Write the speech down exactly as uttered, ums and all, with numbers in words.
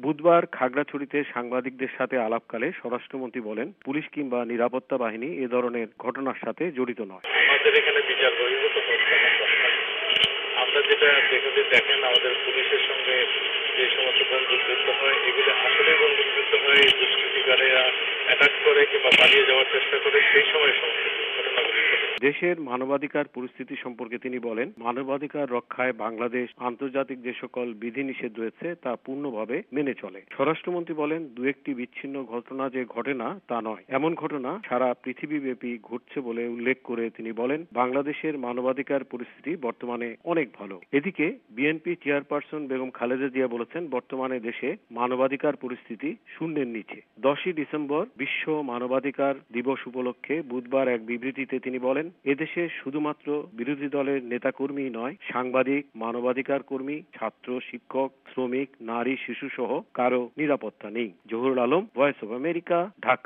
বুধবার খাগড়াছড়িতে সাংবাদিকদের সাথে আলাপকালে স্বরাষ্ট্রমন্ত্রী বলেন, পুলিশ কিংবা নিরাপত্তা বাহিনী এ ধরনের ঘটনার সাথে জড়িত নয়। আমাদের এখানে বিচার বহির্ভূত আমরা যেটা যেখানে দেখেন আমাদের পুলিশের সঙ্গে যে সমস্ত বন্দুকযুদ্ধ হয় এগুলো আসলে বন্দুকযুদ্ধ হয় দুষ্কৃতিকারীরা অ্যাটাক করে কিংবা পালিয়ে যাওয়ার চেষ্টা করে সেই সময় সমস্ত ঘটনাগুলি ঘটে। দেশের মানবাধিকার পরিস্থিতি সম্পর্কে তিনি বলেন, মানবাধিকার রক্ষায় বাংলাদেশ আন্তর্জাতিক যে সকল বিধিনিষেধ রয়েছে তা পূর্ণভাবে মেনে চলে। স্বরাষ্ট্রমন্ত্রী বলেন, দু একটি বিচ্ছিন্ন ঘটনা যে ঘটে না তা নয়, এমন ঘটনা সারা পৃথিবীব্যাপী ঘটছে বলে উল্লেখ করে তিনি বলেন, বাংলাদেশের মানবাধিকার পরিস্থিতি বর্তমানে অনেক ভালো। এদিকে বিএনপি চেয়ারপারসন বেগম খালেদা জিয়া বলেছেন, বর্তমানে দেশে মানবাধিকার পরিস্থিতি শূন্যের নিচে। দশই ডিসেম্বর বিশ্ব মানবাধিকার দিবস উপলক্ষে বুধবার এক বিবৃতিতে তিনি বলেন, এদেশে শুধুমাত্র বিরোধী দলের নেতাকর্মী নয়, সাংবাদিক, মানবাধিকার কর্মী, ছাত্র, শিক্ষক, শ্রমিক, নারী, শিশু সহ কারো নিরাপত্তা নেই। Zahurul Alam, voice of America, Dhaka.